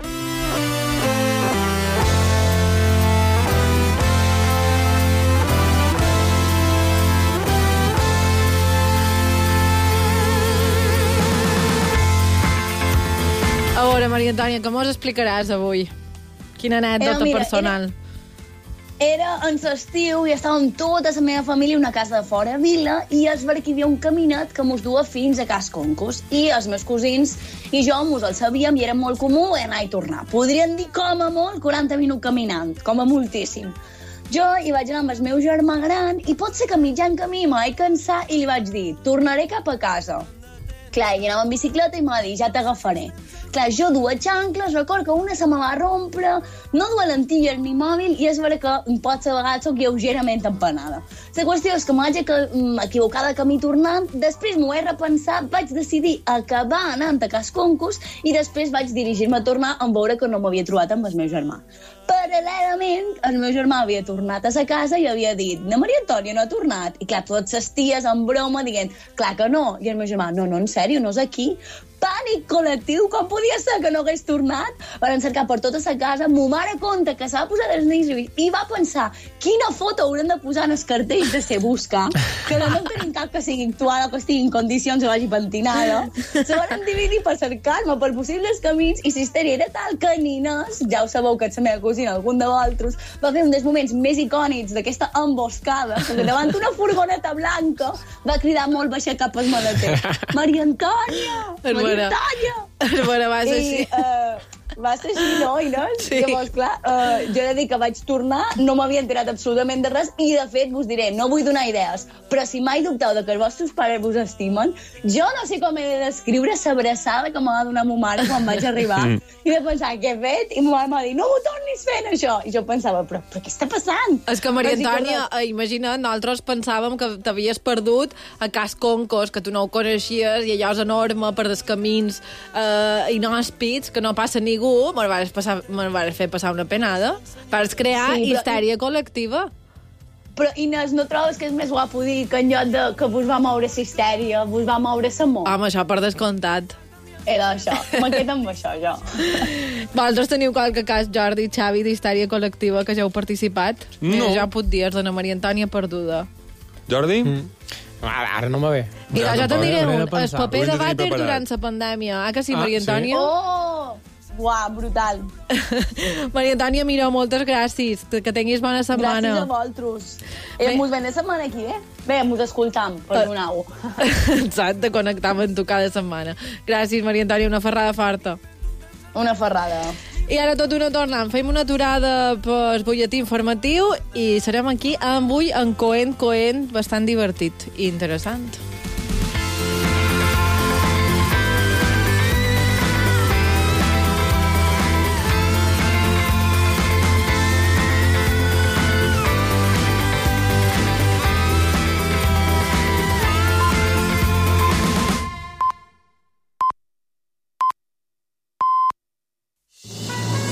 A veure, Maria Antònia, com mos explicaràs avui? Quina anècdota personal? Era en l'estiu i estàvem tota la meva família a una casa de fora a Vila i es veure que hi havia un caminet que mos duia fins a Cas Concos i els meus cosins i jo mos el sabíem i era molt comú anar i tornar. Podrien dir com a molt 40 minuts caminant, com a moltíssim. Jo hi vaig anar amb el meu germà gran i pot ser que mitjan camí me vaig cansar i li vaig dir, tornaré cap a casa. Clar, ell anava en bicicleta i m'ha dit, ja t'agafaré. Clar, jo duia xancles, record que una se me va rompre, no duia lentilles ni mòbil i és vera que potser a vegades soc lleugerament empanada. La qüestió és que m'ho vaig equivocar de camí tornant, després m'ho he repensat, vaig decidir acabar anant a Cas Concos i després vaig dirigir-me a tornar en veure que no m'havia trobat amb el meu germà. Paral·lelament, el meu germà havia tornat a sa casa i havia dit, na Maria Antònia no ha tornat. I clar, totes les ties en broma dient, clar que no. I el meu germà, no, en sèrio, no és aquí. Pànic col·lectiu, com podia ser que no hagués tornat? Van cercar per tota la casa, mo mare compte que s'ha posat els nervis i va pensar quina foto haurem de posar en els cartells de ser busca, que no tenim cap que sigui actual o que estigui en condicions o vagi pentinada. Se van dividir per cercar-me per possibles camins i la histèria era tal que Nines, ja ho sabeu que és la meva cosina, algun de vosaltres, va fer un dels moments més icònics d'aquesta emboscada, que davant una furgoneta blanca va cridar molt baixet cap al maleter. Maria Antònia! Maria Antònia! Bueno, vas així. Va ser així, no, Inés? Sí. Llavors, clar, jo he de dir que vaig tornar, no m'havia enterat absolutament de res, i de fet, vos diré, no vull donar idees, però si mai dubteu de que els vostres pares vos estimen, jo no sé com he de descriure l'abraçada que m'ha de donar ma mare quan vaig arribar, i de pensar què he fet, i ma mare m'ha dit, no m'ho tornis fent, això. I jo pensava, però què està passant? És que, Maria Antònia, imagina't, nosaltres pensàvem que t'havies perdut a Cas Concos, que tu no ho coneixies, i allò és enorme per dels camins inhòspits, que no passa ningú, me'n vas fer passar una penada. Vas crear histèria col·lectiva. Però, Inés, no trobes que és més guapo dir que en lloc de que vos va moure la histèria, vos va moure l'amor? Home, això per descomptat. Era això, me quedo amb això, jo. Vosaltres teniu qualque cas, Jordi i Xavi, d'histèria col·lectiva que ja heu participat? No. Ja puc dir, és d'Anna Maria Antònia perduda. Jordi? Ara no me ve. Mira, jo te'n diré un, el paper Ho hem de de tenir vàter preparat. durant la pandèmia. Ah, que sí, Maria Antònia? Oh! Uau, brutal. Maria Antònia, mira, moltes gràcies. Que tinguis bona setmana. Gràcies a vosaltres. Mos ven la setmana aquí, eh? Bé, mos escoltam, perdoneu. Exacte, connectam amb tu cada setmana. Gràcies, Maria Antònia, una ferrada forta. Una ferrada. I ara tot una tornant. Fem una aturada pel butlletí informatiu i serem aquí amb avui en Coent, bastant divertit i interessant.